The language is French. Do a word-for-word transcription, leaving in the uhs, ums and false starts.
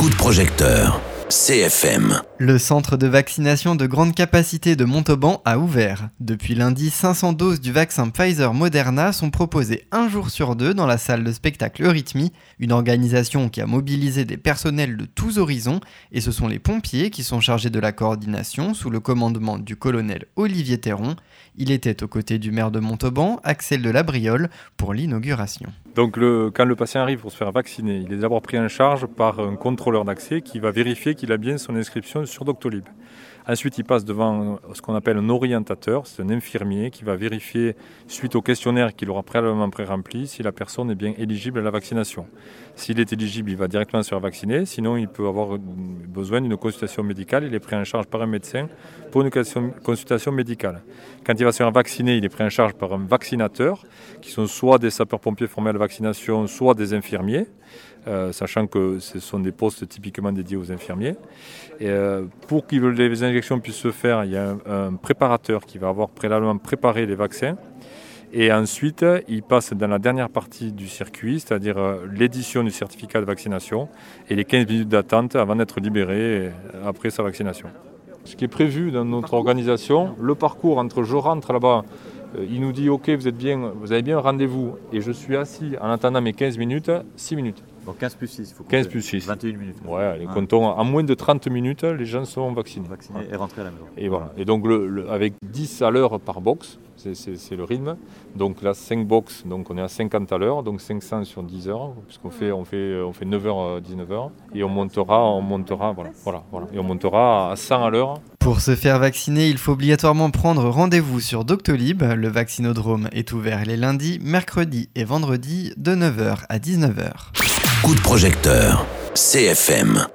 Coup de projecteur, C F M. Le centre de vaccination de grande capacité de Montauban a ouvert. Depuis lundi, cinq cents doses du vaccin Pfizer-Moderna sont proposées un jour sur deux dans la salle de spectacle Eurythmie, une organisation qui a mobilisé des personnels de tous horizons, et ce sont les pompiers qui sont chargés de la coordination sous le commandement du colonel Olivier Théron. Il était aux côtés du maire de Montauban, Axel de la Briole, pour l'inauguration. Donc le, quand le patient arrive pour se faire vacciner, il est d'abord pris en charge par un contrôleur d'accès qui va vérifier qu'il a bien son inscription sur Doctolib. Ensuite, il passe devant ce qu'on appelle un orientateur, c'est un infirmier qui va vérifier, suite au questionnaire qu'il aura préalablement pré-rempli, si la personne est bien éligible à la vaccination. S'il est éligible, il va directement se faire vacciner, sinon il peut avoir besoin d'une consultation médicale, il est pris en charge par un médecin pour une consultation médicale. Quand il va se faire vacciner, il est pris en charge par un vaccinateur, qui sont soit des sapeurs-pompiers formés à la vaccination, soit des infirmiers. Euh, sachant que ce sont des postes typiquement dédiés aux infirmiers. Et, euh, pour que les injections puissent se faire, il y a un, un préparateur qui va avoir préalablement préparé les vaccins. Et ensuite, il passe dans la dernière partie du circuit, c'est-à-dire euh, l'édition du certificat de vaccination et les quinze minutes d'attente avant d'être libéré après sa vaccination. Ce qui est prévu dans notre organisation, le parcours entre je rentre là-bas, euh, il nous dit « Ok, vous êtes bien, vous avez bien un rendez-vous » et je suis assis en attendant mes quinze minutes, six minutes. Donc quinze plus six, il faut quinze plus six. vingt et une minutes. Ouais, les ah. comptons, en moins de trente minutes, les gens sont vaccinés. Vaccinés ouais. et rentrés à la maison. Et voilà. Et donc le, le, avec dix à l'heure par box, c'est, c'est, c'est le rythme. Donc là, cinq box, donc on est à cinquante à l'heure, donc cinq cents sur dix heures, puisqu'on fait, on fait, on fait neuf heures, dix-neuf heures. Et on montera, on montera, voilà, voilà, voilà. Et on montera à cent à l'heure. Pour se faire vacciner, il faut obligatoirement prendre rendez-vous sur Doctolib. Le vaccinodrome est ouvert les lundis, mercredis et vendredis de neuf heures à dix-neuf heures. Coup de projecteur, C F M.